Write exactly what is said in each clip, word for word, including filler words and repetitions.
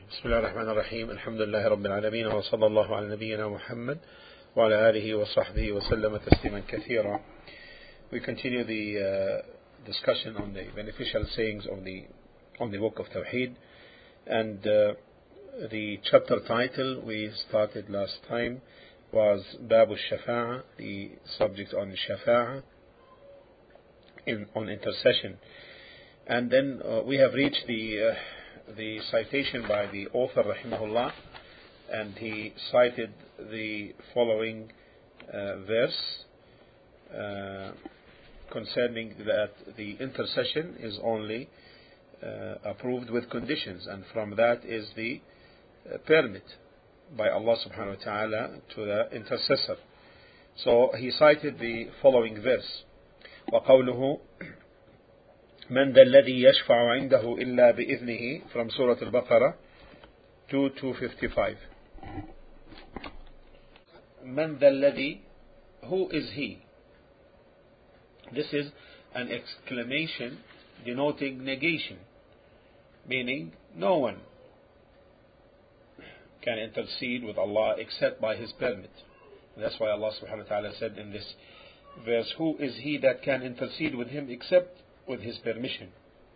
بسم الله الرحمن الرحيم الحمد لله رب العالمين وصلى الله على نبينا محمد وعلى آله وصحبه وسلم تسليما كثيرا. We continue the uh, discussion on the beneficial sayings of the on the book of Tawheed, and uh, the chapter title we started last time was Bab al-Shafa'a, the subject on Shafa'a in, on intercession, and then uh, we have reached the uh, the citation by the author rahimahullah, and he cited the following uh, verse uh, concerning that the intercession is only uh, approved with conditions, and from that is the uh, permit by Allah subhanahu wa ta'ala to the intercessor. So he cited the following verse: وَقَوْلُهُ من ذا الذي يشفع عنده إلا بإذنه, from Surah Al-Baqarah two two fifty-five. من ذا الذي, who is he? This is an exclamation denoting negation, meaning no one can intercede with Allah except by His permit. And that's why Allah subhanahu wa ta'ala said in this verse, who is he that can intercede with Him except with His permission?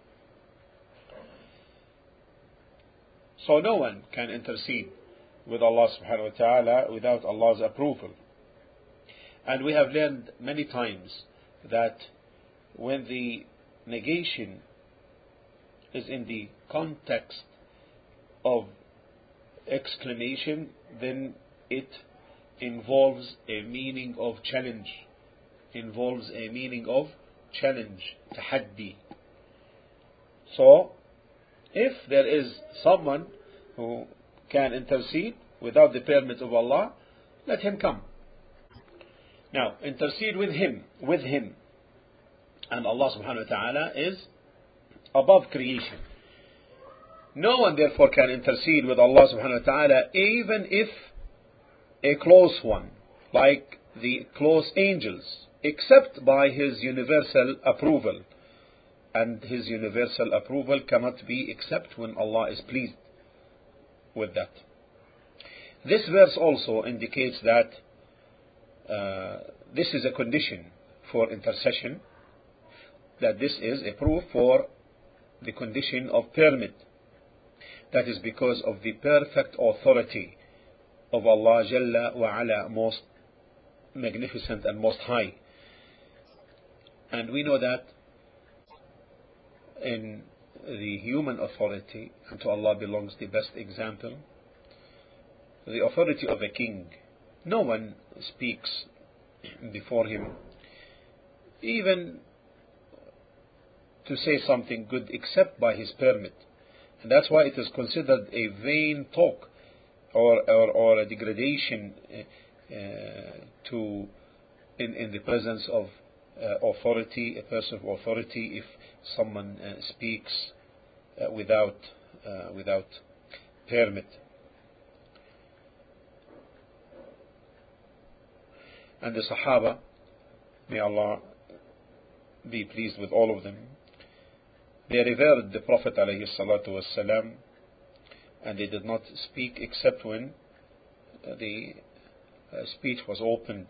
So no one can intercede with Allah subhanahu wa ta'ala without Allah's approval. And we have learned many times that when the negation is in the context of exclamation, then it involves a meaning of challenge, involves a meaning of challenge, tahaddi. So, if there is someone who can intercede without the permit of Allah, let him come. Now, intercede with him, with him. And Allah subhanahu wa ta'ala is above creation. No one therefore can intercede with Allah subhanahu wa ta'ala, even if a close one, like the close angels, except by His universal approval. And His universal approval cannot be except when Allah is pleased with that. This verse also indicates that uh, this is a condition for intercession, that this is a proof for the condition of permit. That is because of the perfect authority of Allah Jalla wa Ala, most magnificent and most high. And we know that in the human authority, and to Allah belongs the best example, the authority of a king. No one speaks before him, even to say something good, except by his permit. And that's why it is considered a vain talk or, or, or a degradation uh, to in, in the presence of Uh, authority, a person of authority, if someone uh, speaks uh, without uh, without permit. And the Sahaba, may Allah be pleased with all of them, they revered the Prophet alayhi salatu wassalam, and they did not speak except when uh, the uh, speech was opened.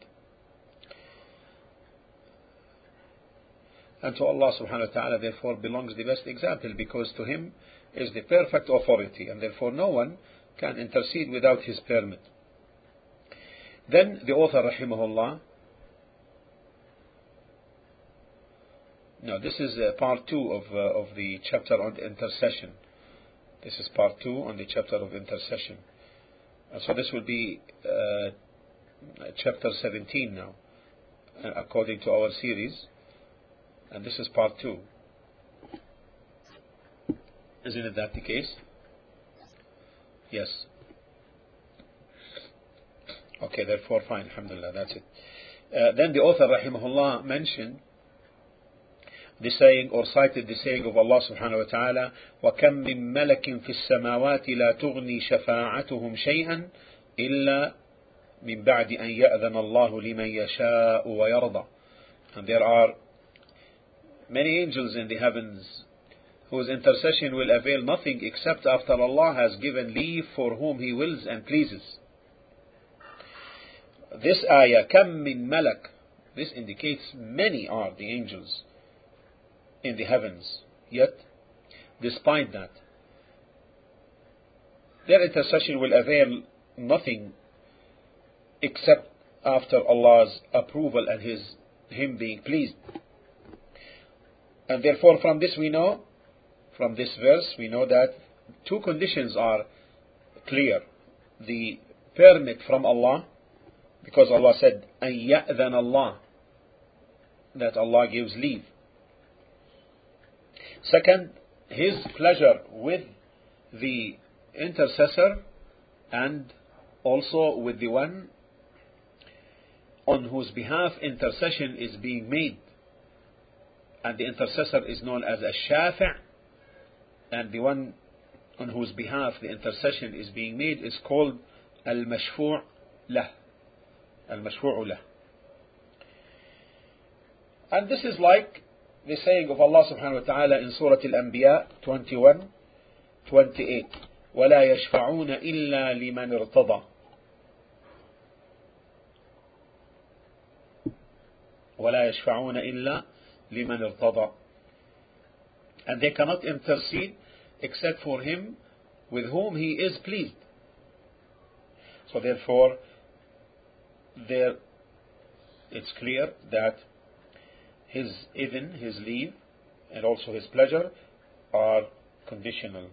And to Allah subhanahu wa ta'ala therefore belongs the best example, because to Him is the perfect authority, and therefore no one can intercede without His permit. Then the author rahimahullah, no, this is uh, part two of, uh, of the chapter on intercession. This is part two on the chapter of intercession. And so this will be uh, chapter seventeen now, uh, according to our series. And this is part two. Isn't it that the case? Yes. Okay, therefore fine, alhamdulillah, that's it. Uh, then the author rahimahullah mentioned the saying, or cited the saying of Allah subhanahu wa ta'ala, وَكَمْ مِن مَلَكٍ فِي السَّمَاوَاتِ لَا تُغْنِي شَفَاعَتُهُمْ شَيْئًا إِلَّا مِن بَعْدِ أَن يَأْذَنَ اللَّهُ لِمَن يَشَاءُ وَيَرْضَى. And there are many angels in the heavens whose intercession will avail nothing except after Allah has given leave for whom He wills and pleases. This ayah, كم من ملك, this indicates many are the angels in the heavens. Yet, despite that, their intercession will avail nothing except after Allah's approval and His Him being pleased. And therefore from this we know, from this verse we know that two conditions are clear. The permit from Allah, because Allah said, أَن يَأْذَنَ Allah, that Allah gives leave. Second, His pleasure with the intercessor and also with the one on whose behalf intercession is being made. And the intercessor is known as a shafi', and the one on whose behalf the intercession is being made is called al-mashfu' lah. Al-mashfu' lah. And this is like the saying of Allah subhanahu wa ta'ala in Surah Al-Anbiya twenty-one twenty-eight. وَلَا يَشْفَعُونَ إِلَّا لِمَنِ ارْتَضَى. وَلَا يَشْفَعُونَ إِلَّا لِمَنِ ارْتَضَى. And they cannot intercede except for him with whom He is pleased. So therefore, there it's clear that His idhn, His leave, and also His pleasure are conditional.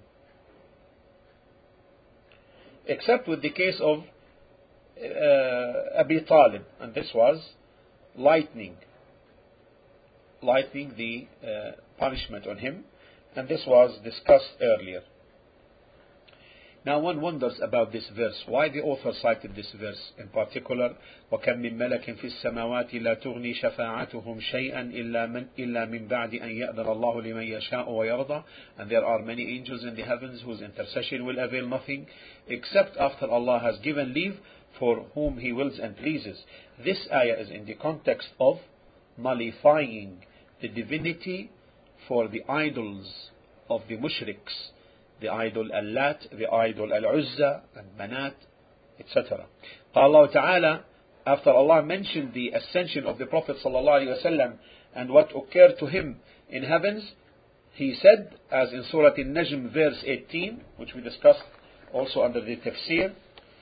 Except with the case of uh, Abi Talib, and this was lightening, lightening the uh, punishment on him, and this was discussed earlier. Now one wonders about this verse, why the author cited this verse in particular. وَكَمْ مِنْ مَلَكٍ فِي السَّمَاوَاتِ لَا تُغْنِي شَفَاعَتُهُمْ شَيْئًا إِلَّا مِنْ إِلَّا مِنْ بَعْدِ أَنْ يَأْذَنَ اللَّهُ لِمَنْ يَشَاءُ وَيَرْضَى. And there are many angels in the heavens whose intercession will avail nothing except after Allah has given leave for whom He wills and pleases. This ayah is in the context of nullifying the divinity for the idols of the mushriks, the idol Al-Lat, the idol Al-Uzza, and Manat, et cetera. Allah Ta'ala, after Allah mentioned the ascension of the Prophet Sallallahu Alaihi Wasallam and what occurred to him in heavens, He said, as in Surah Al-Najm verse eighteen, which we discussed also under the tafsir,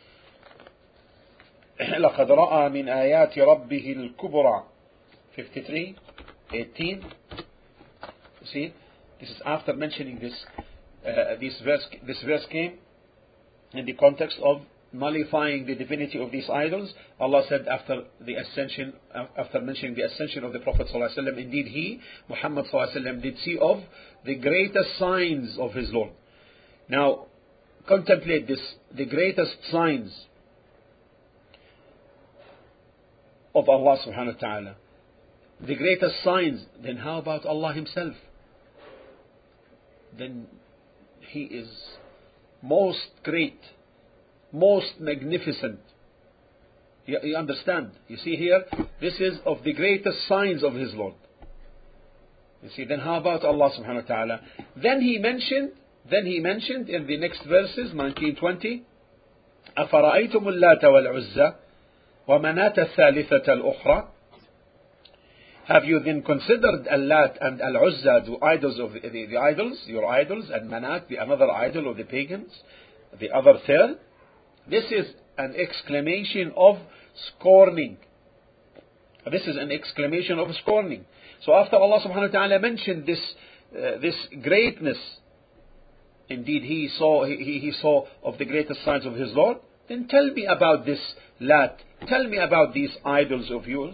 لَقَدْ رَأَى مِنْ آيَاتِ رَبِّهِ الْكُبْرَى, fifty-three eighteen. See, this is after mentioning this. Uh, this verse, this verse came in the context of nullifying the divinity of these idols. Allah said after the ascension, after mentioning the ascension of the Prophet ﷺ, indeed he, Muhammad ﷺ, did see of the greatest signs of his Lord. Now, contemplate this, the greatest signs of Allah subhanahu wa ta'ala. The greatest signs, then how about Allah Himself? Then He is most great, most magnificent. You, you understand? You see here, this is of the greatest signs of His Lord. You see, then how about Allah subhanahu wa ta'ala? Then He mentioned, then He mentioned in the next verses, nineteen twenty, أَفَرَأَيْتُمُ اللَّاتَ وَالْعُزَّى وَمَنَاةَ الثَّالِثَةَ الْأُخْرَى. Have you then considered Al-Lat and Al-Uzza, the idols of the, the, the idols, your idols, and Manat, the another idol of the pagans, the other third? This is an exclamation of scorning. This is an exclamation of scorning. So after Allah subhanahu wa ta'ala mentioned this, uh, this greatness, indeed He saw, he, he saw of the greatest signs of His Lord, then tell me about this Lat, tell me about these idols of yours.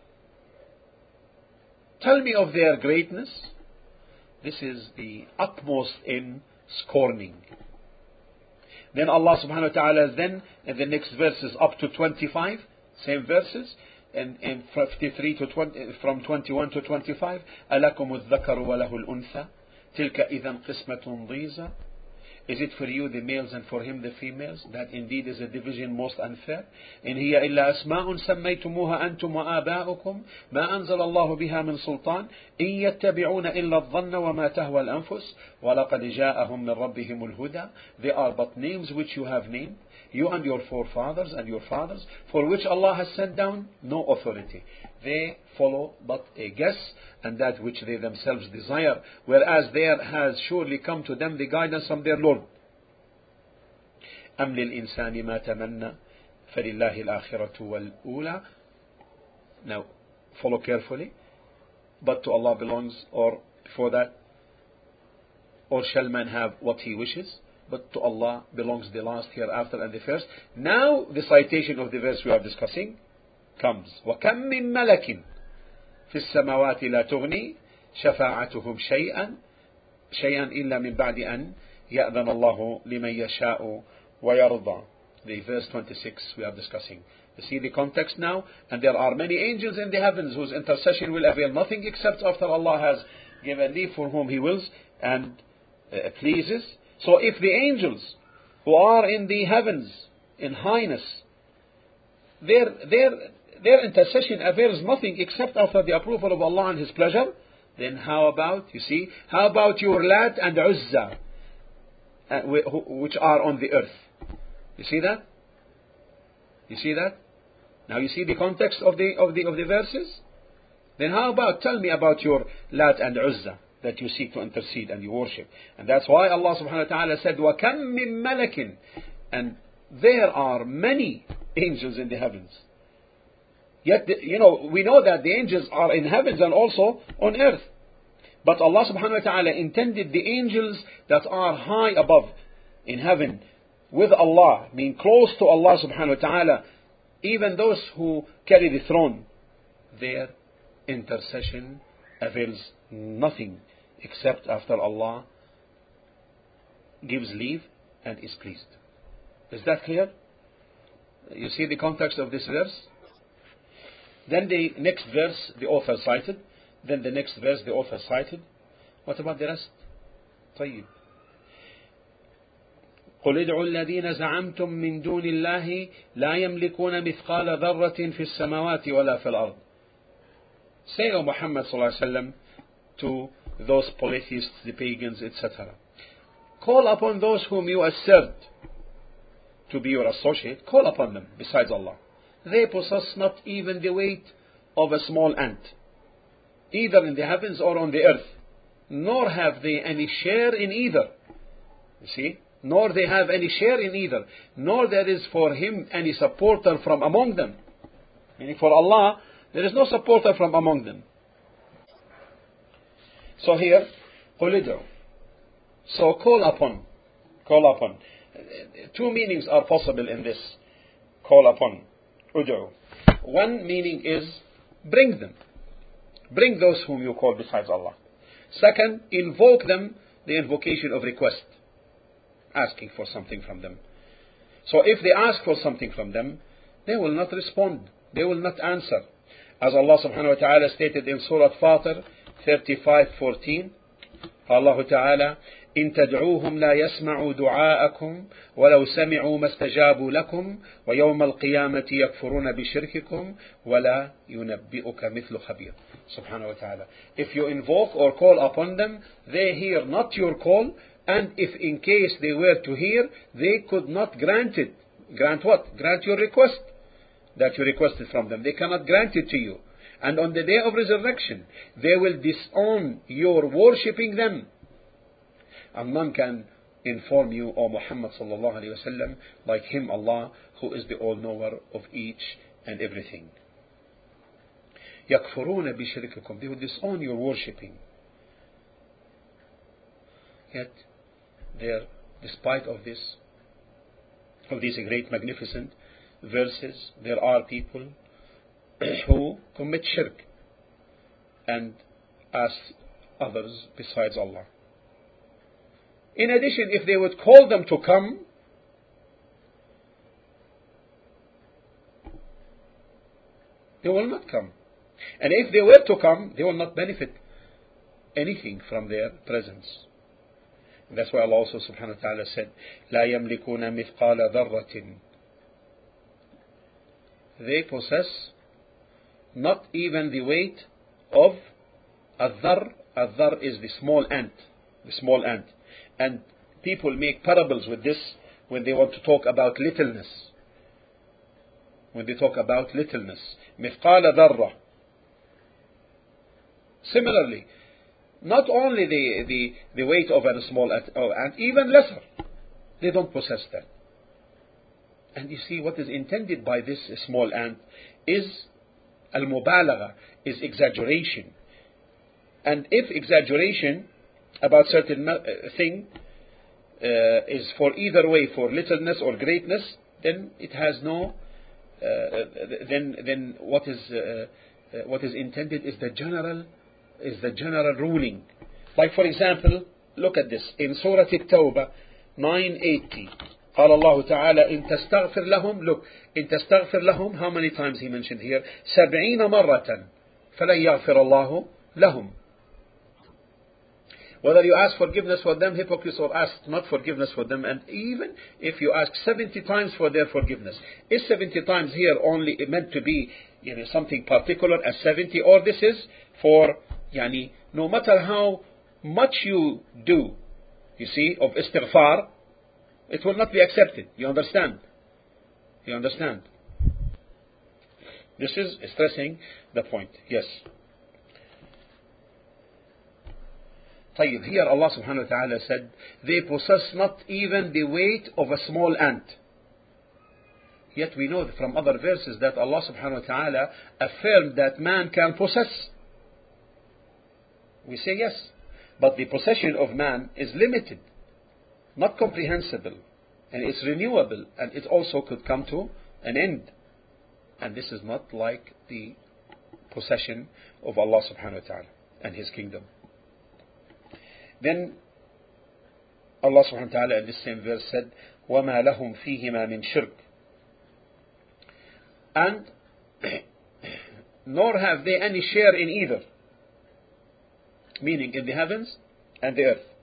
Tell me of their greatness. This is the utmost in scorning. Then Allah subhanahu wa ta'ala then in the next verses up to twenty-five, same verses, and in fifty-three to twenty, from twenty-one to twenty-five, أَلَكُمُ الذَّكَرُ وَلَهُ الْأُنْثَى تِلْكَ إِذًا قِسْمَةٌ ضِيزَى Is it for you the males and for him the females? That indeed is a division most unfair. إن هي إلا أسماء سميتموها أنتم وآباؤكم ما أنزل الله بها من سلطان إن يتبعون إلا الظن وما تهوى الأنفس ولقد جاءهم من ربهم الهدى. They are but names which you have named, you and your forefathers and your fathers, for which Allah has sent down no authority. They follow but a guess and that which they themselves desire, whereas there has surely come to them the guidance from their Lord. أم للإنسان ما تمنى فلله الآخرة والأولى. Now follow carefully. But to Allah belongs, or before that, or shall man have what he wishes? But to Allah belongs the last, hereafter, and the first. Now the citation of the verse we are discussing comes. وَكَمْ مِن مَلَكٍ فِي السَّمَوَاتِ لَا تُغْنِي شَفَاعَتُهُمْ شَيْئًا شَيْئًا إِلَّا مِن بَعْدِ أَنْ يَأْذَنَ اللَّهُ لِمَن يَشَاءُ وَيَرْضَى. The verse twenty-six we are discussing. You see the context now? And there are many angels in the heavens whose intercession will avail nothing except after Allah has given leave for whom He wills and uh, pleases. So if the angels who are in the heavens in highness, their, their, their intercession avails nothing except after the approval of Allah and His pleasure, then how about, you see, how about your Lat and Uzza, uh, which are on the earth? You see that? You see that? Now you see the context of the, of the, of the verses? Then how about, tell me about your Lat and Uzza that you seek to intercede and you worship. And that's why Allah subhanahu wa ta'ala said, وَكَمْ مِن مَلَكٍ. And there are many angels in the heavens. Yet, you know, we know that the angels are in heavens and also on earth. But Allah subhanahu wa ta'ala intended the angels that are high above in heaven with Allah, being close to Allah subhanahu wa ta'ala, even those who carry the throne, their intercession avails nothing except after Allah gives leave and is pleased. Is that clear? You see the context of this verse? Then the next verse the author cited. Then the next verse the author cited. What about the rest? طيب. قل ادعوا الذين زعمتم من دون الله لا يملكون مثقال ذرة في السماوات ولا في الأرض. Say, O Muhammad sallallahu alaihi wasallam, to those polytheists, the pagans, et cetera. Call upon those whom you assert to be your associate. Call upon them besides Allah. They possess not even the weight of a small ant, either in the heavens or on the earth, nor have they any share in either. You see? Nor they have any share in either, nor there is for him any supporter from among them. Meaning for Allah, there is no supporter from among them. So here, قُلِ ادْعُوا. So call upon, call upon. Two meanings are possible in this. Call upon, ud'u. One meaning is bring them. Bring those whom you call besides Allah. Second, invoke them, the invocation of request, asking for something from them. So if they ask for something from them, they will not respond. They will not answer. As Allah subhanahu wa ta'ala stated in Surah Fatir thirty-five fourteen, Allah ta'ala, إن تدعوهم لا يسمعوا دعاءكم ولو سمعوا ما استجابوا لكم ويوم القيامة يكفرون بشرككم ولا ينبئك مثل خبير. Subhanahu wa ta'ala. If you invoke or call upon them, they hear not your call, and if in case they were to hear, they could not grant it. Grant what? Grant your request that you requested from them. They cannot grant it to you. And on the day of resurrection, they will disown your worshipping them. And none can inform you, O Muhammad sallallahu alayhi wa sallam, like Him, Allah, who is the all-knower of each and everything. يَكْفُرُونَ بِشِرْكِكُمْ. They will disown your worshipping. Yet, there, despite of this, of these great magnificent verses, there are people who commit shirk and ask others besides Allah. In addition, if they would call them to come, they will not come. And if they were to come, they will not benefit anything from their presence. That's why Allah also subhanahu wa ta'ala said, لا يملكون مثقال ذرة. They possess not even the weight of a dhar. A dhar is the small ant. The small ant. And people make parables with this when they want to talk about littleness. When they talk about littleness. مثقال ذرة. Similarly, not only the, the, the weight of a small ant, oh, and even lesser, they don't possess that. And you see, what is intended by this small ant is al-mubalagha, is exaggeration. And if exaggeration about certain thing uh, is for either way, for littleness or greatness, then it has no. Uh, then then what is uh, uh, what is intended is the general is the general ruling. Like for example, look at this in Surah At-Tawbah nine eighty. قال الله تعالى إن تستغفر لهم. Look, إن تستغفر لهم. How many times he mentioned here? سبعين مرة فلن يغفر الله لهم. Whether you ask forgiveness for them, hypocrites, or ask not forgiveness for them, and even if you ask seventy times for their forgiveness, is seventy times here only meant to be, you know, something particular as seventy, or this is for, yani, no matter how much you do, you see, of istighfar, it will not be accepted. You understand? You understand? This is stressing the point. Yes. طيب, here Allah subhanahu wa ta'ala said, they possess not even the weight of a small ant. Yet we know from other verses that Allah subhanahu wa ta'ala affirmed that man can possess. We say yes, but the possession of man is limited, not comprehensible, and it's renewable, and it also could come to an end. And this is not like the possession of Allah subhanahu wa ta'ala and His kingdom. Then Allah subhanahu wa ta'ala in this same verse said, وَمَا لَهُمْ فِيهِمَا مِنْ شِرْكٍ. And nor have they any share in either, meaning in the heavens and the earth.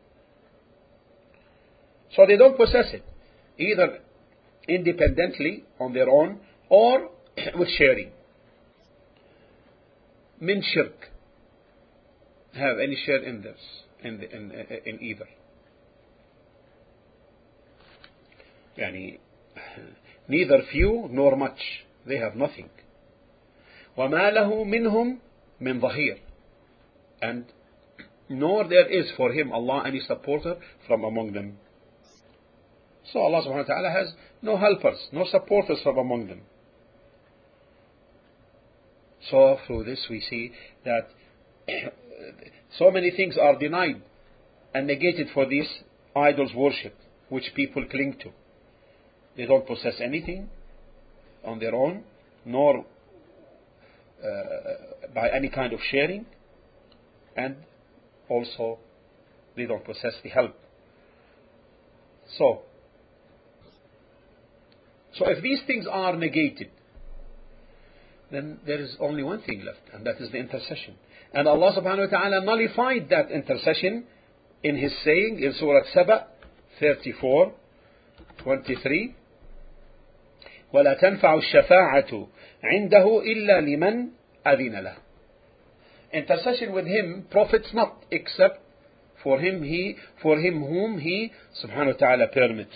So they don't possess it, either independently on their own or with sharing. Min shirk, have any share in this, in, the, in, in either. Yani, neither few nor much, they have nothing. وَمَا لَهُ مِنْهُمْ مِنْ ظَهِيرٍ. And nor there is for him, Allah, any supporter from among them. So Allah subhanahu wa ta'ala has no helpers, no supporters from among them. So through this we see that so many things are denied and negated for these idols worship, which people cling to. They don't possess anything on their own, nor uh, by any kind of sharing, and also they don't possess the help. So, so if these things are negated, then there is only one thing left, and that is the intercession. And Allah subhanahu wa ta'ala nullified that intercession in His saying in Surah Saba thirty-four twenty-three, وَلَا تَنْفَعُ الشَّفَاعَةُ عِنْدَهُ إِلَّا لِمَنْ أَذِنَ لَهُ. Intercession with Him profits not except for him he for him whom He subhanahu wa ta'ala permits.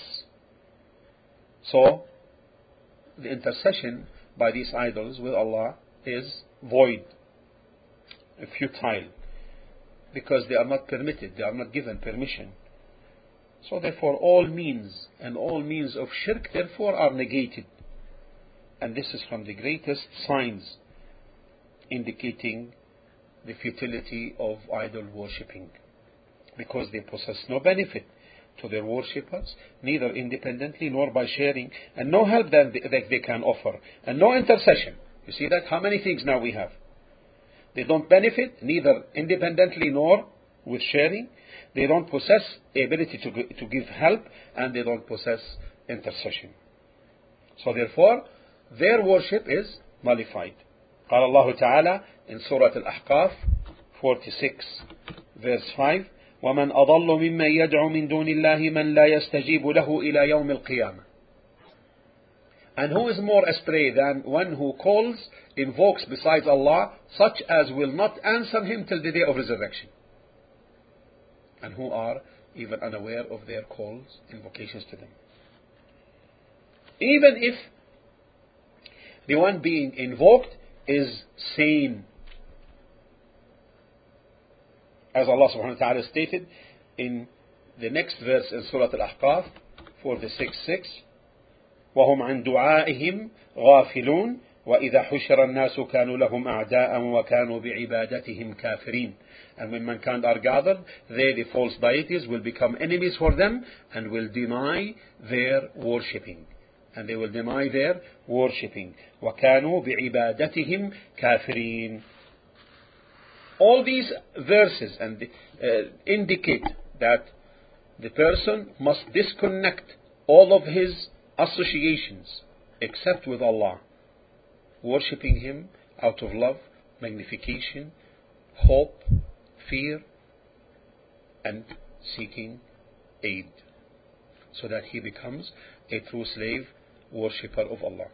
So the intercession by these idols with Allah is void, futile, because they are not permitted, they are not given permission. So therefore all means and all means of shirk therefore are negated. And this is from the greatest signs indicating the futility of idol worshipping, because they possess no benefit to their worshippers, neither independently nor by sharing, and no help that they, that they can offer, and no intercession. You see that? How many things now we have? They don't benefit neither independently nor with sharing. They don't possess the ability to, to give help, and they don't possess intercession. So therefore, their worship is nullified. قال الله تعالى in Surah Al-Ahqaf forty-six verse five, وَمَنْ أَضَلُّ مِمَّنْ يَدْعُ مِنْ دُونِ اللَّهِ مَنْ لَا يَسْتَجِيبُ لَهُ إِلَى يَوْمِ الْقِيَامَةِ. And who is more astray than one who calls, invokes besides Allah, such as will not answer him till the day of resurrection, and who are even unaware of their calls, invocations to them. Even if the one being invoked is sane, as Allah subhanahu wa ta'ala stated in the next verse in Surah Al-Ahqaf, forty-six six, وَهُمْ عَنْ دُعَائِهِمْ غَافِلُونَ وَإِذَا حُشِرَ النَّاسُ كَانُوا لَهُمْ أَعْدَاءً وَكَانُوا بِعِبَادَتِهِمْ كَافِرِينَ. And when mankind are gathered, they, the false deities, will become enemies for them and will deny their worshipping. And they will deny their worshipping. وَكَانُوا بِعِبَادَتِهِمْ كَافِرِينَ. All these verses and uh, indicate that the person must disconnect all of his associations except with Allah, worshipping Him out of love, magnification, hope, fear, and seeking aid, so that he becomes a true slave worshipper of Allah.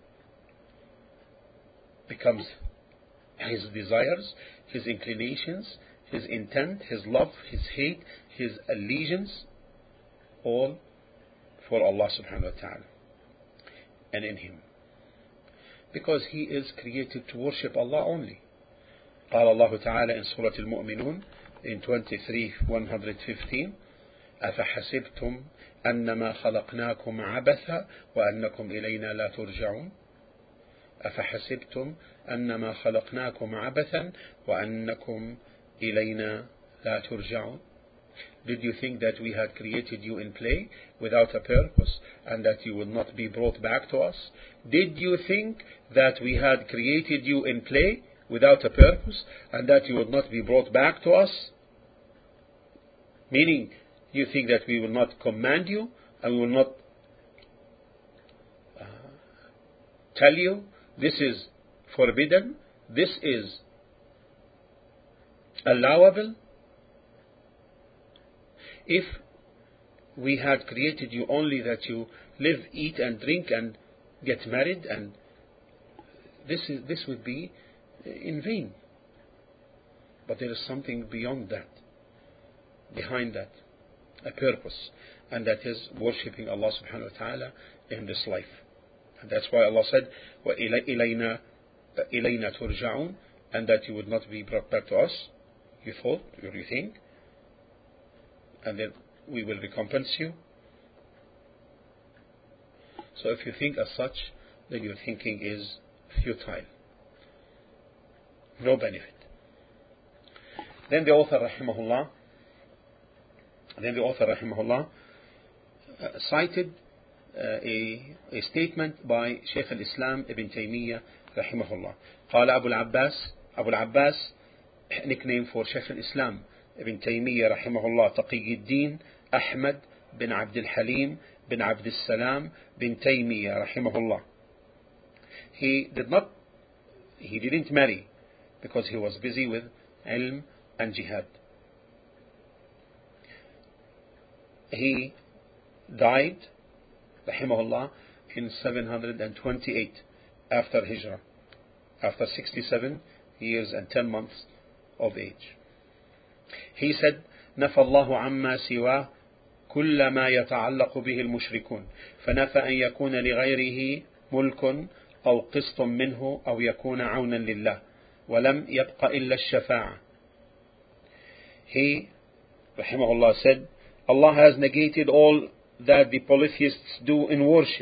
Becomes his desires, his inclinations, his intent, his love, his hate, his allegiance, all for Allah subhanahu wa ta'ala and in Him. Because he is created to worship Allah only. قال الله تعالى in Surah Al-Mu'minun in twenty-three one fifteen, أفحسبتم أنما خلقناكم عبثا وأنكم إلينا لا ترجعون. أفحسبتم أنما خلقناكم عبثا وأنكم إلينا لا ترجعون. Did you think that we had created you in play without a purpose and that you would not be brought back to us? Did you think that we had created you in play without a purpose and that you would not be brought back to us? Meaning, you think that we will not command you and we will not uh, tell you this is forbidden, this is allowable? If we had created you only that you live, eat and drink and get married, and this is this would be in vain. But there is something beyond that, behind that, a purpose, and that is worshipping Allah subhanahu wa ta'ala in this life. And that's why Allah said, وَإِلَيْنَا إِلَيْنَا تُرْجَعُونَ, and that you would not be brought back to us, you thought, or you think, and then we will recompense you. So if you think as such, then your thinking is futile, no benefit. Then the author rahimahullah, then the author rahimahullah uh, cited uh, a, a statement by Shaykh al-Islam Ibn Taymiyyah rahimahullah. قال أبو العباس, Abu al-Abbas, nickname for Shaykh al-Islam Ibn Taymiyyah rahimahullah, تقي الدين أحمد bin عبد الحليم bin عبد السلام bin Taymiyyah rahimahullah. He did not, he didn't marry because he was busy with ilm and jihad. He died rahimahullah in seven hundred twenty-eight after Hijrah, after sixty-seven years and ten months of age. He said, نفى الله عما سواه كل ما يتعلق به المشركون فنفى أن يكون لغيره ملك أو قسط منه أو يكون عونا لله ولم يبق إلا الشفاعة. He, rahimahullah, said, Allah has negated all that the polytheists do in worship,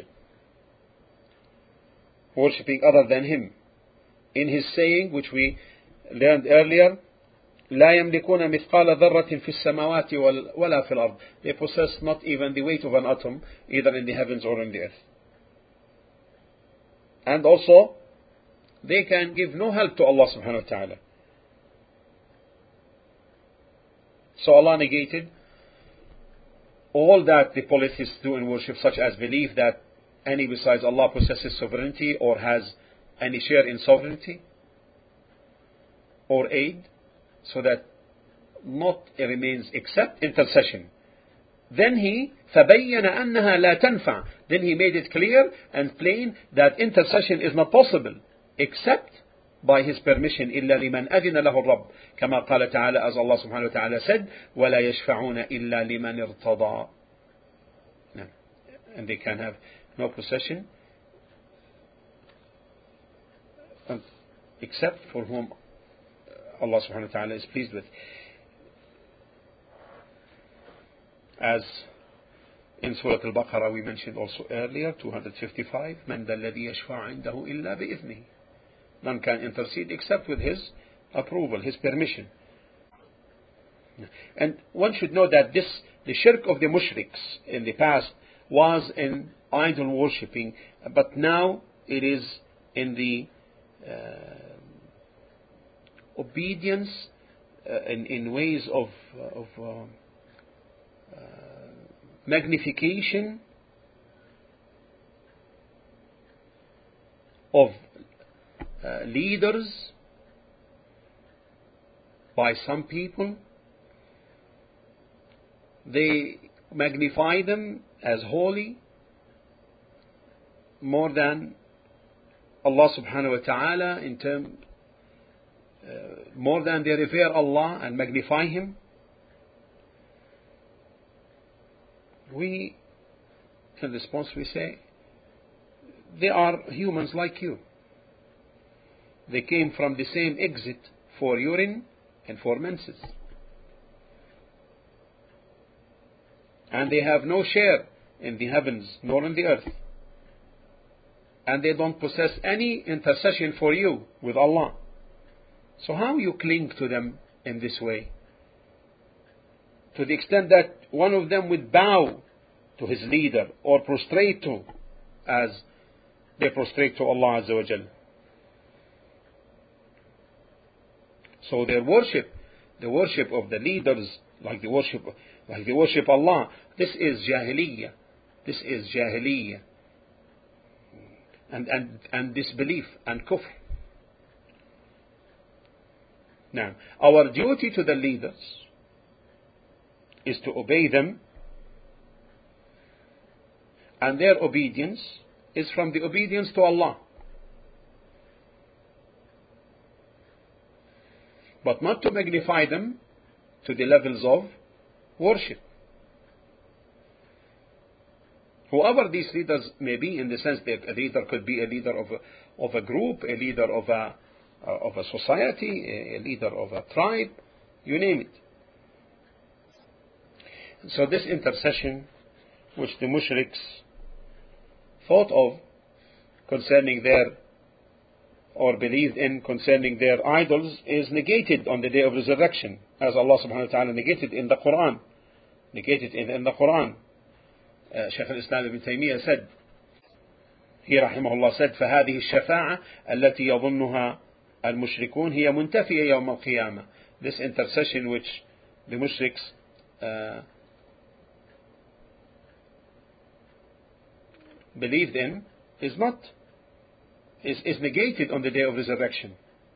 worshipping other than Him. In his saying, which we learned earlier, لا يملكون مثقال ذرة في السماوات ولا في الأرض. They possess not even the weight of an atom, either in the heavens or in the earth. And also, they can give no help to Allah subhanahu wa ta'ala. So Allah negated all that the polytheists do in worship, such as belief that any besides Allah possesses sovereignty or has any share in sovereignty or aid, so that not remains except intercession. Then he فَبَيَّنَ أَنَّهَا لَا تَنْفَعُ. Then he made it clear and plain that intercession is not possible except by his permission. إِلَّا لِمَنْ أَذِنَ لَهُ الرَّبُّ. كما قال تعالى, as Allah subhanahu wa ta'ala said, وَلَا يَشْفَعُونَ إِلَّا لِمَنْ ارْتَضَى. And they can have no possession except for whom Allah subhanahu wa ta'ala is pleased with. As in Surah Al-Baqarah we mentioned also earlier, two fifty-five, مَنْ ذَا الَّذِي يَشْفَعُ عِنْدَهُ إِلَّا بِإِذْنِهِ. None can intercede except with his approval, his permission. And one should know that this, the shirk of the mushriks in the past was in idol worshipping, but now it is in the uh, obedience uh, in, in ways of, of uh, uh, magnification of uh, leaders by some people. They magnify them as holy more than Allah subhanahu wa ta'ala, in term uh, more than they revere Allah and magnify Him. We, in response, we say, they are humans like you. They came from the same exit for urine and for menses. And they have no share in the heavens nor in the earth. And they don't possess any intercession for you with Allah. So how you cling to them in this way? To the extent that one of them would bow to his leader or prostrate to as they prostrate to Allah Azza wa Jal. So their worship, the worship of the leaders, like the worship, like they worship Allah, this is jahiliyyah. This is jahiliyyah. And, and, and disbelief and kufr. Now, our duty to the leaders is to obey them, and their obedience is from the obedience to Allah. But not to magnify them to the levels of worship. Whoever these leaders may be, in the sense that a leader could be a leader of a, of a group, a leader of a, uh, of a society, a leader of a tribe, you name it. So this intercession which the mushriks thought of concerning their, or believed in concerning their idols, is negated on the day of resurrection, as Allah subhanahu wa ta'ala negated in the Quran. Negated in, in the Quran. Uh, Shaykh al-Islam ibn Taymiyyah said, he rahimahullah said, فهذه الشفاعة التي يظنها المشركون هي منتفية يوم القيامة. This intercession which the mushriks uh, believed in is not, is, is negated on the day of resurrection.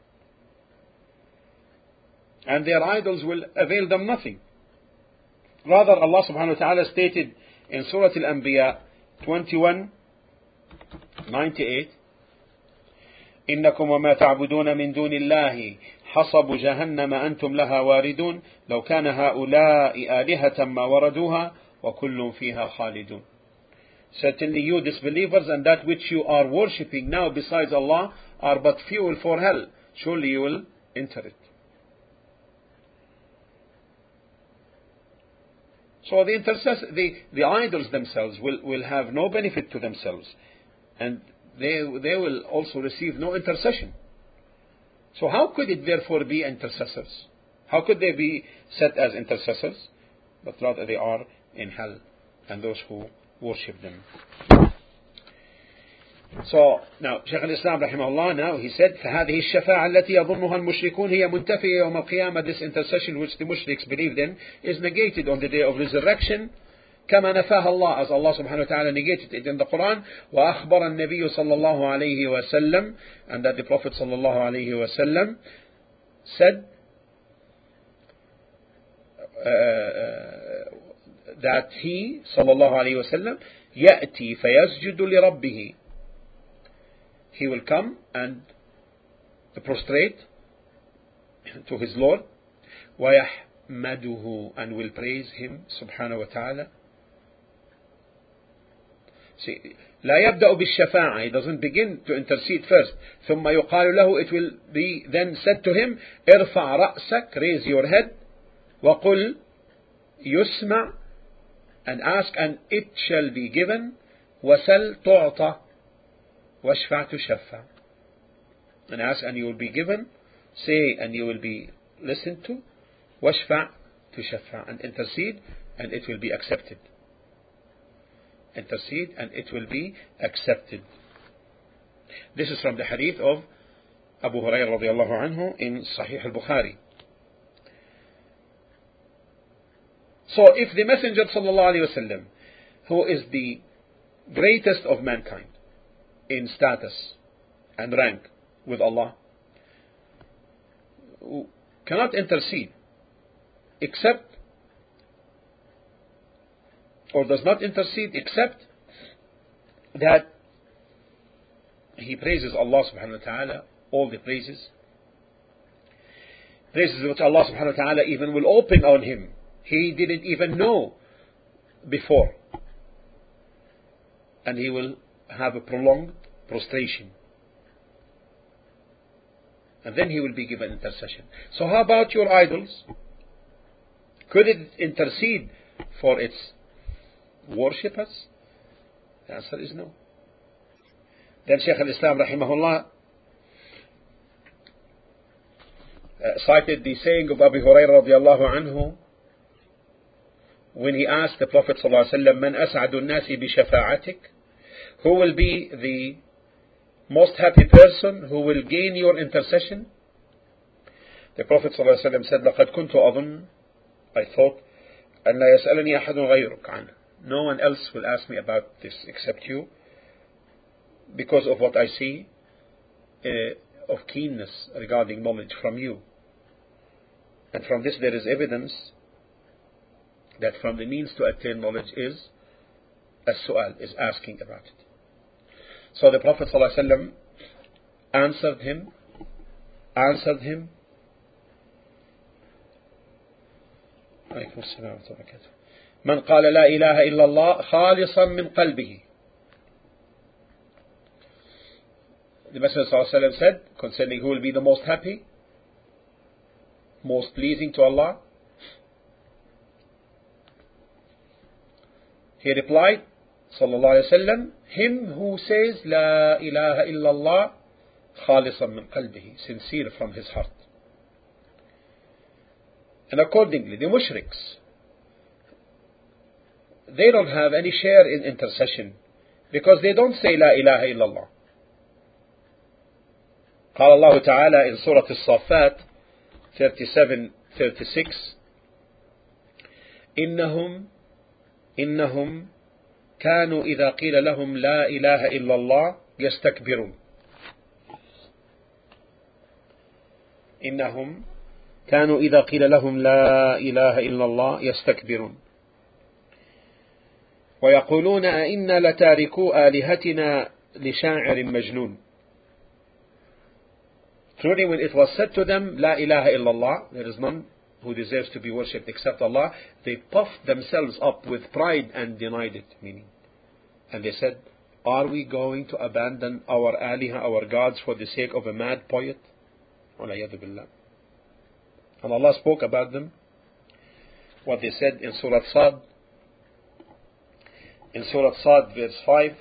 And their idols will avail them nothing. Rather, Allah subhanahu wa ta'ala stated in Surah Al-Anbiya twenty-one ninety-eight, إنكم وما تعبدون من دون الله حصب جهنم أنتم لها واردون لو كان هؤلاء آلهة ما وردوها وكل فيها خالدون. Certainly you disbelievers and that which you are worshipping now besides Allah are but fuel for hell. Surely you will enter it. So the intercessor, the, the idols themselves will, will have no benefit to themselves. And they, they will also receive no intercession. So how could it therefore be intercessors? How could they be set as intercessors? But rather they are in hell, and those who worship them. So now Shaykh al-Islam rahimahullah, now he said فهذه الشفاعة التي يظنها المشركون هي منتفية يوم القيامة. This intercession which the mushriks believed in is negated on the day of resurrection, كما نفاها الله, as Allah subhanahu wa ta'ala negated it in the Quran. وأخبر النبي صلى الله عليه وسلم, and that the Prophet صلى الله عليه وسلم said uh, that he sallallahu alayhi wasallam يأتي فيسجد لربه, he will come and prostrate to his Lord, ويحمده, and will praise him subhanahu wa ta'ala. See, لا يبدأ بالشفاعة, he doesn't begin to intercede first. ثم يقال له, it will be then said to him, ارفع رأسك, raise your head, وقل يسمع, and ask and it shall be given, وسل تعطى, واشفع تشفع, and ask and you will be given, say and you will be listened to, واشفع تشفع, and intercede and it will be accepted. Intercede and it will be accepted. This is from the hadith of Abu Hurairah radiallahu anhu in Sahih al-Bukhari. So if the Messenger sallallahu alayhi wasallam, who is the greatest of mankind in status and rank with Allah, cannot intercede except, or does not intercede except that he praises Allah subhanahu wa ta'ala, all the praises, praises which Allah subhanahu wa ta'ala even will open on him. He didn't even know before, and he will have a prolonged prostration, and then he will be given intercession. So how about your idols? Could it intercede for its worshippers? The answer is no. Then Shaykh al-Islam rahimahullah uh, cited the saying of Abu Hurairah radiallahu anhu when he asked the Prophet sallallahu alaihi wasallam, "Man as'adu an-nasi bi shafa'atik?" Who will be the most happy person who will gain your intercession? The Prophet sallallahu alaihi wasallam said, "Laqad kuntu adhun," I thought, "an la yas'alani ahadun ghayruk an." No one else will ask me about this except you, because of what I see uh, of keenness regarding knowledge from you. And from this there is evidence that from the means to attain knowledge is as-su'al, is asking about it. So the Prophet ﷺ answered him, answered him, من قال لا إله إلا الله خالصا من قلبه. The Messenger ﷺ said concerning who will be the most happy, most pleasing to Allah, he replied sallallahu alaihi wasallam, him who says La ilaha illallah khalisan min qalbihi, sincere from his heart. And accordingly the mushriks, they don't have any share in intercession because they don't say La ilaha illallah. قال الله تعالى in Surah Al-Saffat thirty-seven thirty-six, إنهم إنهم كانوا إذا قيل لهم لا إله إلا الله يستكبرون. إنهم كانوا إذا قيل لهم لا إله إلا الله يستكبرون ويقولون أئنا لتاركو آلهتنا لشاعر مجنون. Truly, when it was said to them, La ilaha illallah, there is none who deserves to be worshipped except Allah, they puffed themselves up with pride and denied it, meaning. And they said, are we going to abandon our aliha, our gods, for the sake of a mad poet? And Allah spoke about them, what they said in Surah Sad, in Surah Sad verse five,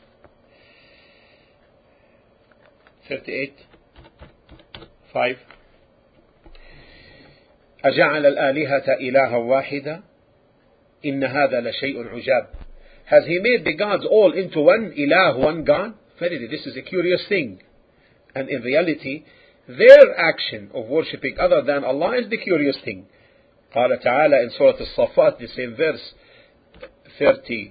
thirty-eight, five, أجعل الآلهة إلها واحدا إن هذا لشيء عجاب. Has he made the gods all into one ilah, one God? Verily, this is a curious thing. And in reality, their action of worshipping other than Allah is the curious thing. قال تعالى in Surah Al-Saffat, the same verse, thirty,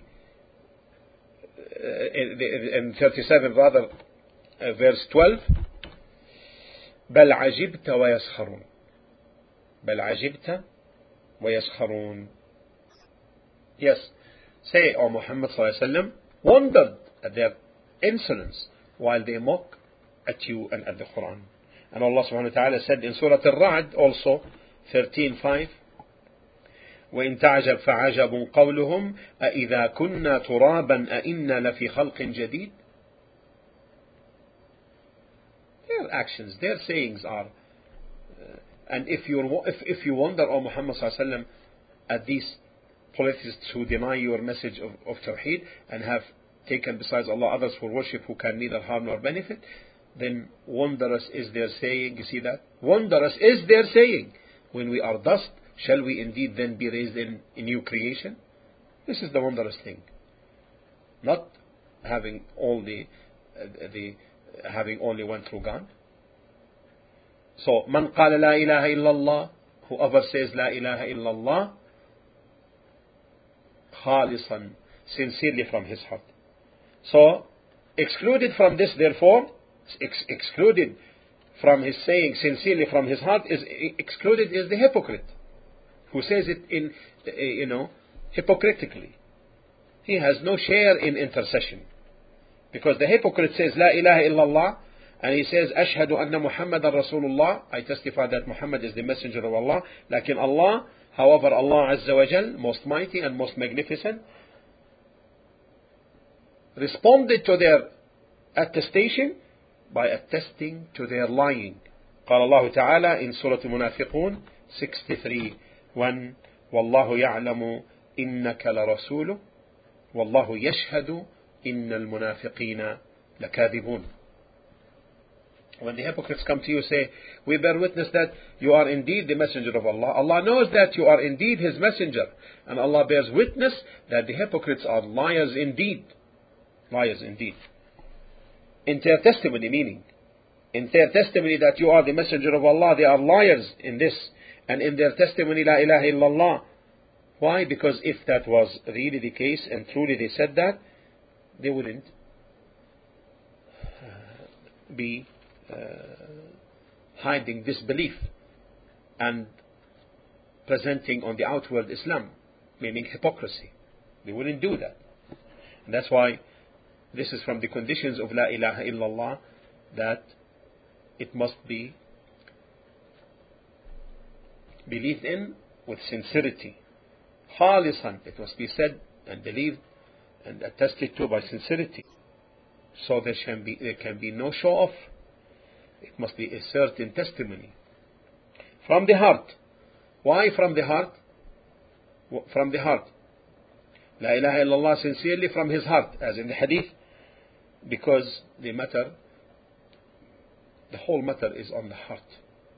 uh, in thirty-seven rather, uh, verse twelve, بل عجبت ويسخرون. بل عجبت وَيَسْخَرُونَ. Yes, say, O Muhammad sallallahu alaihi wasallam, wondered at their insolence while they mock at you and at the Quran. And Allah subhanahu wa ta'ala said in Surah Al-Ra'd also, thirteen five, وَإِن تَعْجَبْ فَعَجَبٌ قَوْلُهُمْ أَإِذَا كُنَّا تُرَابًا أَإِنَّا لَفِي خَلْقٍ جَدِيدٍ. Their actions, their sayings are, uh, and if you if if you wonder, O Muhammad sallallahu alaihi wasallam, at these polytheists who deny your message of, of Tawheed and have taken besides Allah others for worship who can neither harm nor benefit, then wondrous is their saying. You see that? Wondrous is their saying. When we are dust, shall we indeed then be raised in a new creation? This is the wondrous thing. Not having all the, uh, the uh, having only one true God. So, man qala la ilaha illallah, whoever says la ilaha illallah, khalisan, sincerely from his heart. So, excluded from this, therefore, ex- excluded from his saying sincerely from his heart, is excluded is the hypocrite, who says it in, you know, hypocritically. He has no share in intercession. Because the hypocrite says, La ilaha illallah, and he says, Ashhadu anna Muhammadan Rasulullah, I testify that Muhammad is the messenger of Allah. Lakin Allah, however, Allah Azza wa Jal, most mighty and most magnificent, responded to their attestation by attesting to their lying. قال الله تعالى in Surah Al-Munafiqun sixty-three one, والله يعلم إنك لرسوله والله يشهد إن المنافقين لكاذبون. When the hypocrites come to you, say, we bear witness that you are indeed the messenger of Allah. Allah knows that you are indeed His messenger. And Allah bears witness that the hypocrites are liars indeed. Liars indeed. In their testimony, meaning, in their testimony that you are the messenger of Allah, they are liars in this. And in their testimony, La ilaha illallah. Why? Because if that was really the case and truly they said that, they wouldn't be Uh, hiding disbelief and presenting on the outward Islam, meaning hypocrisy. They wouldn't do that. And that's why this is from the conditions of La ilaha illallah, that it must be believed in with sincerity. Khalisan, it must be said and believed and attested to by sincerity. So there can be, there can be no show off. It must be a certain testimony from the heart. Why from the heart? From the heart. La ilaha illallah, sincerely from his heart, as in the hadith, because the matter, the whole matter is on the heart.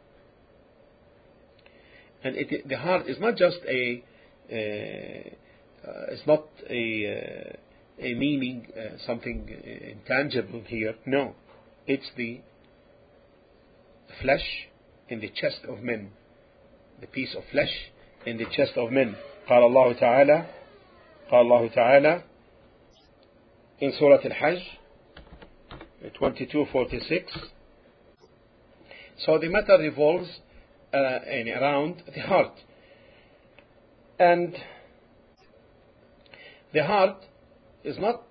And it, the heart is not just a, uh, uh, it's not a, uh, a meaning, uh, something intangible here. No, it's the flesh in the chest of men, the piece of flesh in the chest of men. قال الله تعالى قال الله تعالى in Surah Al-Hajj twenty-two forty-six. So the matter revolves uh, around the heart, and the heart is not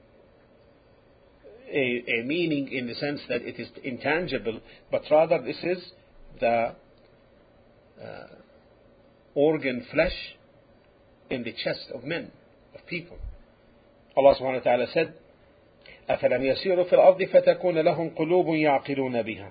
A, a meaning in the sense that it is intangible, but rather this is the uh, organ flesh in the chest of men, of people. Allah subhanahu wa ta'ala said, أَفَلَمْ يَسِيرُوا فِي الْأَرْضِ فَتَكُونَ لَهُمْ قُلُوبٌ يَعْقِلُونَ بِهَا.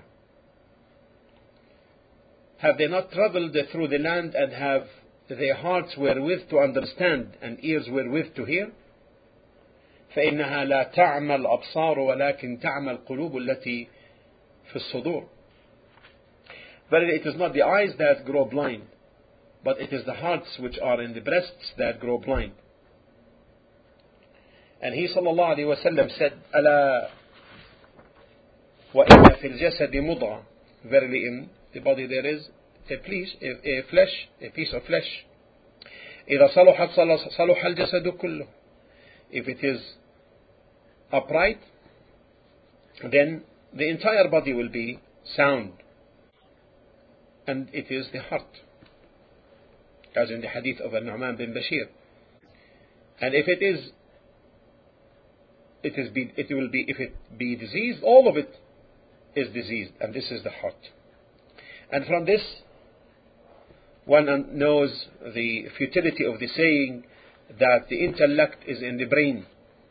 Have they not traveled through the land and have their hearts wherewith to understand and ears wherewith to hear? فإنها لا تعمى الأبصار ولكن تعمى القلوب التي في الصدور. Verily, it is not the eyes that grow blind, but it is the hearts which are in the breasts that grow blind. And he sallallahu alaihi wasallam said, ألا وإن في الجسد مضغة. Verily, in the body there is a piece, a, a flesh, a piece of flesh. إذا صلحت صلح الجسد كله. If it is upright, then the entire body will be sound. And it is the heart. as in the hadith of An-Nu'man bin Bashir. And if it is, it is be, it will be, if it be diseased, all of it is diseased, and this is the heart. And from this, one knows the futility of the saying that the intellect is in the brain.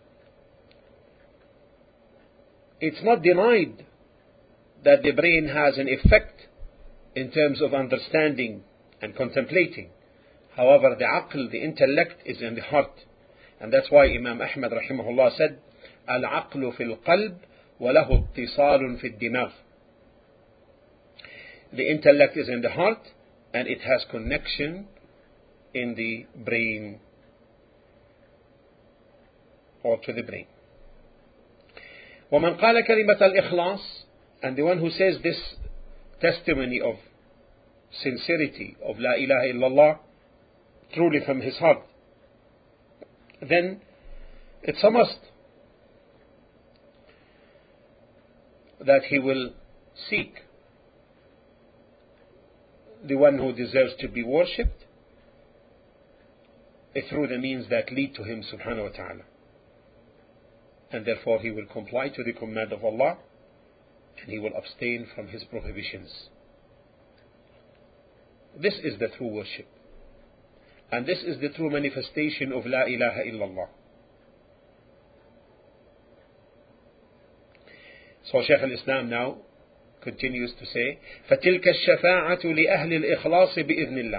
It's not denied that the brain has an effect in terms of understanding and contemplating. However, the aql, the intellect, is in the heart. And that's why Imam Ahmad rahimahullah said, Al-aqlu fil qalb wa lahu ittisalun fil dimagh. The intellect is in the heart and it has connection in the brain, or to the brain. وَمَنْ قَالَ كَلِمَةَ الْإِخْلَاصِ, and the one who says this testimony of sincerity of La ilaha illallah truly from his heart, then it's a must that he will seek the one who deserves to be worshipped through the means that lead to him subhanahu wa ta'ala. And therefore he will comply to the command of Allah and he will abstain from his prohibitions. This is the true worship. And this is the true manifestation of La ilaha illallah. So Shaykh al-Islam now continues to say, فَتِلْكَ الشَّفَاعَةُ لِأَهْلِ الْإِخْلَاصِ بِإِذْنِ اللَّهِ.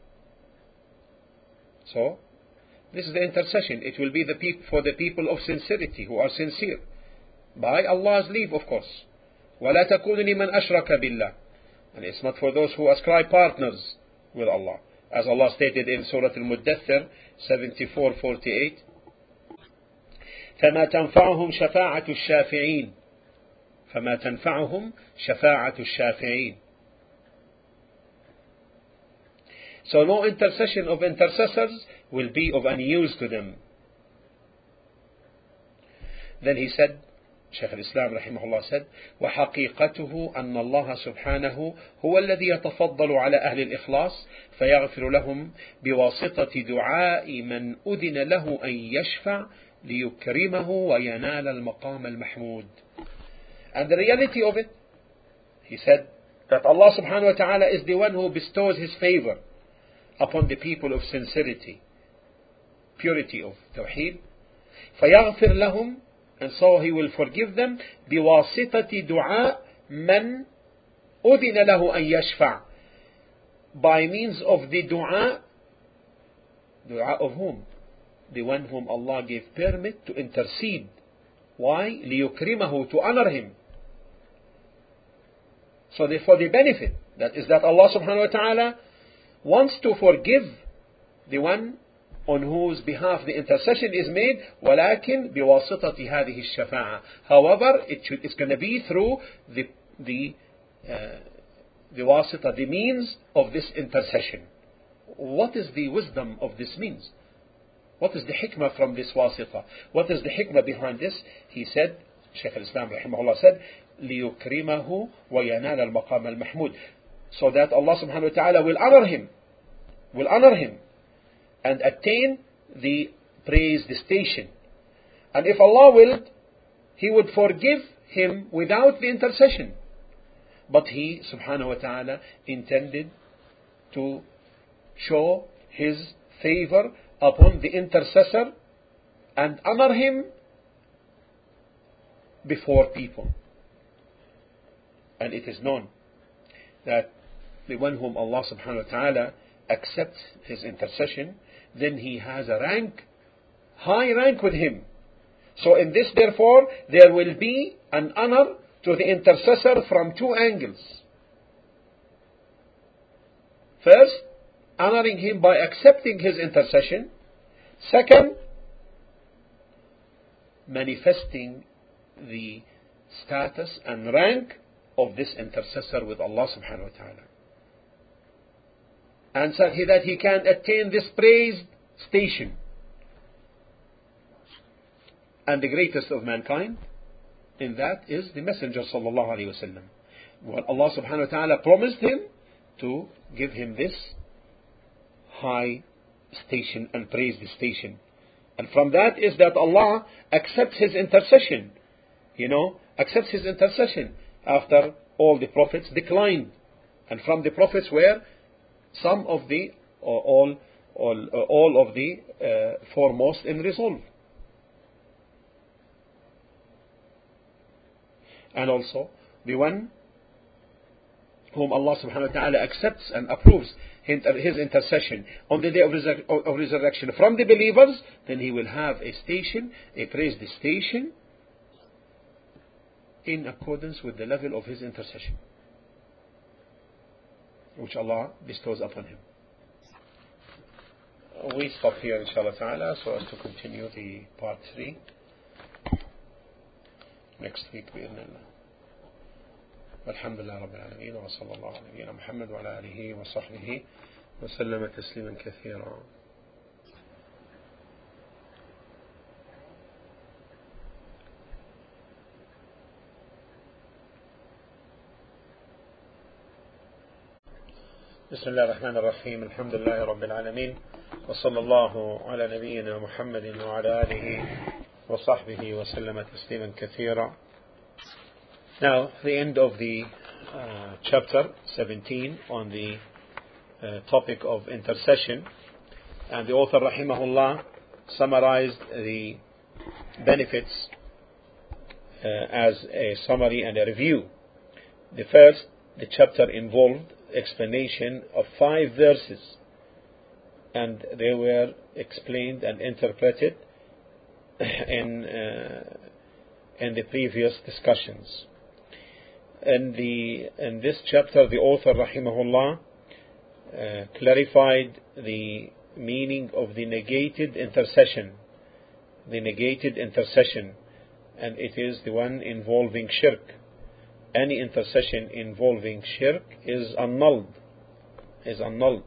So, this is the intercession. It will be the peop- for the people of sincerity, who are sincere. By Allah's leave, of course. وَلَا تَكُونُ لِمَنْ أَشْرَكَ بِاللَّهِ. And it's not for those who ascribe partners with Allah. As Allah stated in Surah Al-Muddathir seventy-four forty-eight, فَمَا تَنْفَعُهُمْ شَفَاعَةُ الشَّافِعِينَ فَمَا تَنْفَعُهُمْ شَفَاعَةُ الشَّافِعِينَ. So no intercession of intercessors will be of any use to them. Then he said, Shaykh al-Islam rahimahullah said, وَحَقِيقَتُهُ أَنَّ اللَّهَ سُبْحَانَهُ هُوَ الَّذِي يَتَفَضَّلُ عَلَى أَهْلِ الْإِخْلَاصِ فَيَغْفِرُ لَهُمْ بِواسِطَةِ دُعَاءِ مَنْ أُذِنَ لَهُ أَنْ يَشْفَعْ لِيُكْرِمَهُ وَيَنَالَ الْمَقَامَ الْمَحْمُودِ. And the reality of it, he said, that Allah subhanahu wa ta'ala is the one who bestows his favor upon the people of sincerity, purity of tawheed. فَيَغْفِرْ لَهُمْ, and so he will forgive them, بِوَاسِطَةِ دُعَاء مَنْ أُذِنَ لَهُ أَنْ يَشْفَعْ, by means of the dua. Dua of whom? The one whom Allah gave permit to intercede. Why? لِيُكْرِمَهُ, to honor him. So therefore the benefit, that is that Allah subhanahu wa ta'ala wants to forgive the one on whose behalf the intercession is made, ولكن بواسطة هذه الشفاعة. However, it should, it's going to be through the the uh, the wasita, the means of this intercession. What is the wisdom of this means? What is the hikmah from this wasita? What is the hikmah behind this? He said, Shaykh al-Islam rahimahullah said, لِيُكْرِمَهُ وَيَنَالَ الْمَقَامَ الْمَحْمُودِ, so that Allah subhanahu wa ta'ala will honor him, will honor him and attain the praise, the station. And if Allah willed, he would forgive him without the intercession. But he subhanahu wa ta'ala intended to show his favor upon the intercessor and honor him before people. And it is known that the one whom Allah subhanahu wa ta'ala accepts his intercession, then he has a rank, high rank with him. So in this, therefore, there will be an honor to the intercessor from two angles. First, honoring him by accepting his intercession. Second, manifesting the status and rank of this intercessor with Allah subhanahu wa ta'ala. And so that he can attain this praised station. And the greatest of mankind in that is the Messenger sallallahu alayhi wa sallam. Well, Allah subhanahu wa ta'ala promised him to give him this high station and praise the station. And from that is that Allah accepts his intercession, you know, accepts his intercession after all the prophets declined. And from the prophets were some of the, or all, all, all of the uh, foremost in resolve. And also the one whom Allah subhanahu wa ta'ala accepts and approves his intercession on the day of, resur- of resurrection from the believers, then he will have a station, a praise the station in accordance with the level of his intercession which Allah bestows upon him. We stop here inshallah ta'ala so as to continue the part three next week بإذن الله. والحمد لله رب العالمين وصلى الله على نبينا محمد وعلى آله وصحبه وسلم تسليما كثيرا. بسم الله الرحمن الرحيم. الحمد لله رب العالمين وصلى الله على نبينا محمد وعلى آله وصحبه وسلم تسليما كثيرا. Now, the end of the uh, chapter seventeen on the uh, topic of intercession, and the author rahimahullah summarized the benefits uh, as a summary and a review. The first, the chapter involved explanation of five verses, and they were explained and interpreted in uh, in the previous discussions. In the in this chapter, the author rahimahullah uh, clarified the meaning of the negated intercession, the negated intercession, and it is the one involving shirk. Any intercession involving shirk is annulled, is annulled.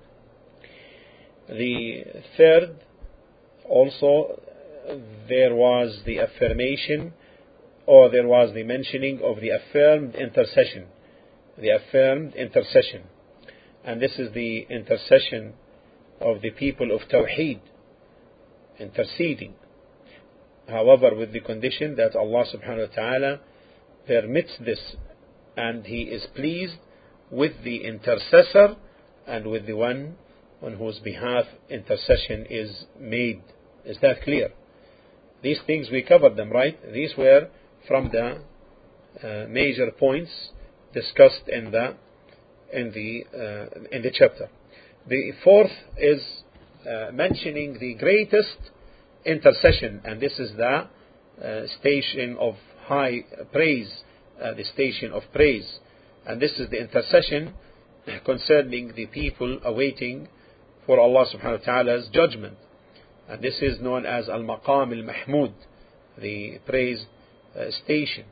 The third, also there was the affirmation, or there was the mentioning of the affirmed intercession, the affirmed intercession, and this is the intercession of the people of Tawheed, interceding. However, with the condition that Allah subhanahu wa ta'ala permits this, and He is pleased with the intercessor and with the one on whose behalf intercession is made. Is that clear? These things we covered them, right? These were from the uh, major points discussed in the in the uh, in the chapter. The fourth is uh, mentioning the greatest intercession, and this is the uh, station of high praise, uh, the station of praise, and this is the intercession concerning the people awaiting for Allah subhanahu wa ta'ala's judgment, and this is known as al-maqam al-mahmud, the praise uh, station.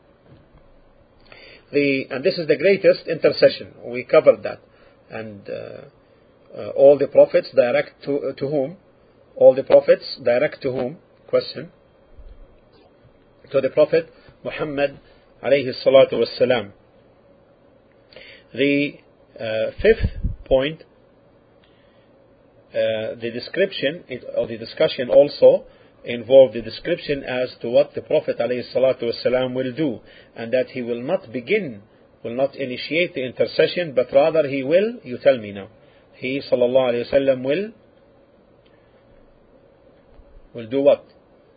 The and this is the greatest intercession. We covered that, and uh, uh, all the prophets direct to uh, to whom? All the prophets direct to whom? Question. To the Prophet Muhammad alayhi salatu wassalam. The uh, fifth point, uh, the description or the discussion also involved the description as to what the Prophet alayhi salatu wassalam will do, and that he will not begin, will not initiate the intercession, but rather he will, you tell me now, he sallallahu alayhi wasallam will will do what?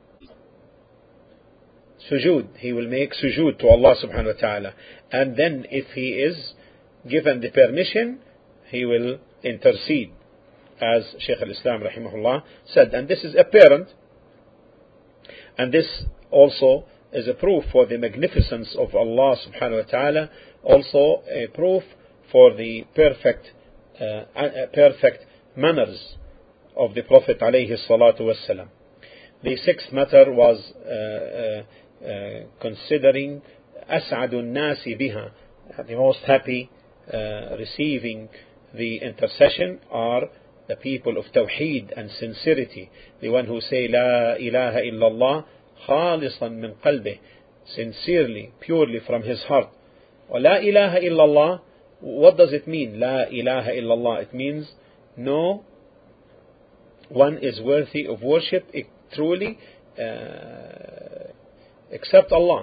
Sujood. He will make sujood to Allah subhanahu wa ta'ala, and then if he is given the permission, he will intercede, as Shaykh al-Islam rahimahullah said. And this is apparent, and this also is a proof for the magnificence of Allah subhanahu wa ta'ala, also a proof for the perfect uh, perfect manners of the Prophet alayhi salatu wassalam. The sixth matter was uh, uh, Uh, considering أسعد الناس بها, the most happy uh, receiving the intercession are the people of Tawheed and sincerity, the one who say La ilaha illallah خالصا من قلبه, sincerely, purely from his heart. ولا ilaha illallah, what does it mean? La ilaha illallah, it means no one is worthy of worship truly uh, except Allah.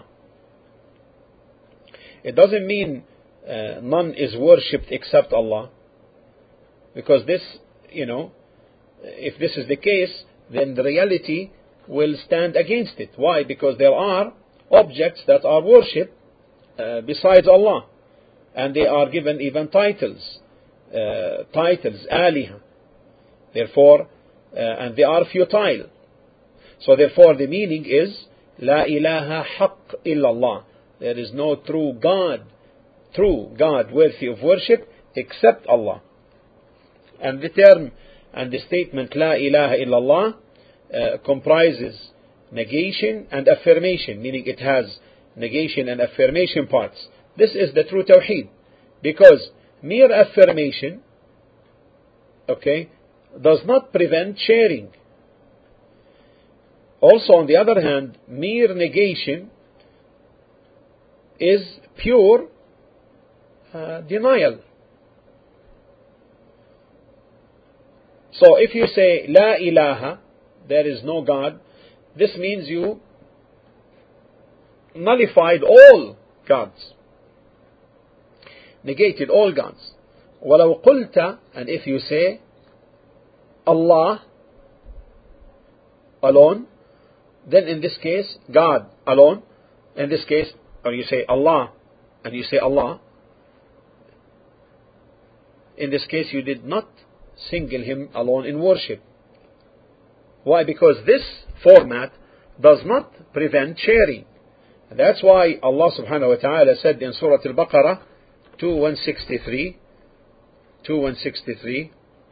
It doesn't mean uh, none is worshipped except Allah, because this, you know, if this is the case, then the reality will stand against it. Why? Because there are objects that are worshipped uh, besides Allah, and they are given even titles, uh, titles, aliha. Therefore, uh, and they are futile. So therefore, the meaning is La ilaha haqq illallah. There is no true God, true God worthy of worship except Allah. And the term and the statement La ilaha illallah uh, comprises negation and affirmation, meaning it has negation and affirmation parts. This is the true Tawheed, because mere affirmation, okay, does not prevent sharing. Also, on the other hand, mere negation is pure uh, denial. So if you say La ilaha, there is no God, this means you nullified all gods, negated all gods. وَلَوْ قُلْتَ, and if you say Allah alone, then in this case God alone, in this case, or you say Allah and you say Allah, in this case you did not single Him alone in worship. Why? Because this format does not prevent sharing. And that's why Allah subhanahu wa ta'ala said in Surah Al-Baqarah two one sixty-three, two one sixty-three,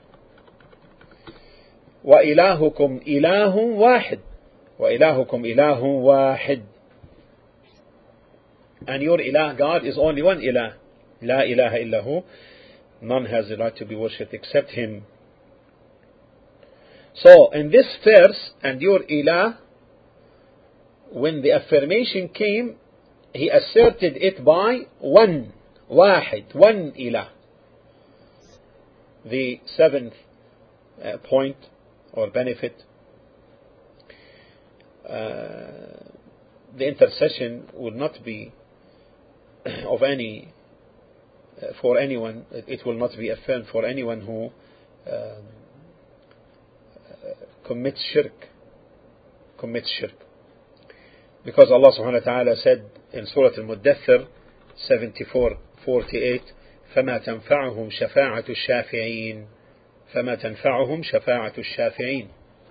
وَإِلَهُكُمْ إِلَهٌ وَاحِدٌ وَإِلَهُكُمْ إِلَهٌ وَاحِدٌ. And your ilah, God, is only one ilah. La ilaha illahu. None has the right to be worshipped except Him. So, in this verse, and your ilah, when the affirmation came, he asserted it by one, wahid, one ilah. The seventh uh, point or benefit, uh, the intercession would not be of any uh, for anyone. It will not be affirmed for anyone who um, uh, commits shirk, commits shirk. Because Allah subhanahu wa ta'ala said in Surah Al-Muddathir seventy-four forty-eight, فَمَا تَنْفَعُهُمْ شَفَاعَةُ الشَّافِعِينَ فَمَا تَنْفَعُهُمْ شَفَاعَةُ الشَّافِعِينَ.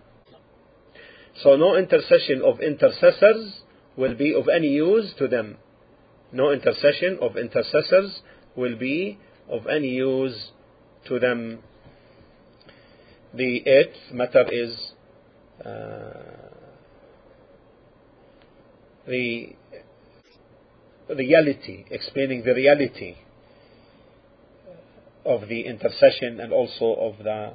So no intercession of intercessors will be of any use to them. No intercession of intercessors will be of any use to them. The eighth matter is uh, the reality, explaining the reality of the intercession, and also of the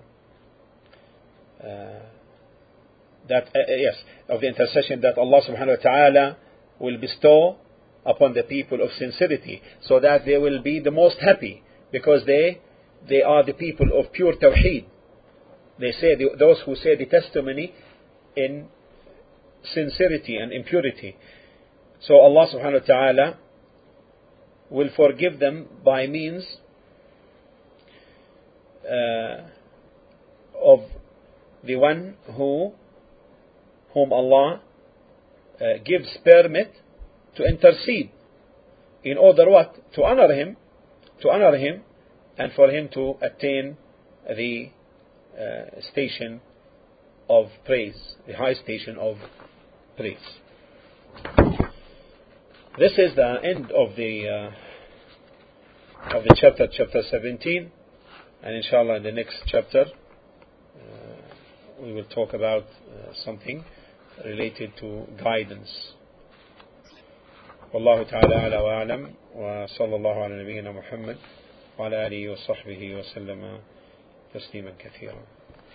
uh, that uh, yes of the intercession that Allah subhanahu wa ta'ala will bestow upon the people of sincerity, so that they will be the most happy, because they they are the people of pure tawheed. They say the, those who say the testimony in sincerity and impurity. So Allah subhanahu wa ta'ala will forgive them by means uh, of the one who whom Allah uh, gives permit to intercede, in order what? To honor him, to honor him, and for him to attain the uh, station of praise, the high station of praise. This is the end of the uh, of the chapter, chapter seventeen, and inshallah in the next chapter uh, we will talk about uh, something related to guidance. والله تعالى أعلى وأعلم وصلى الله على نبينا محمد وعلى آله وصحبه وسلم تسليما كثيرا.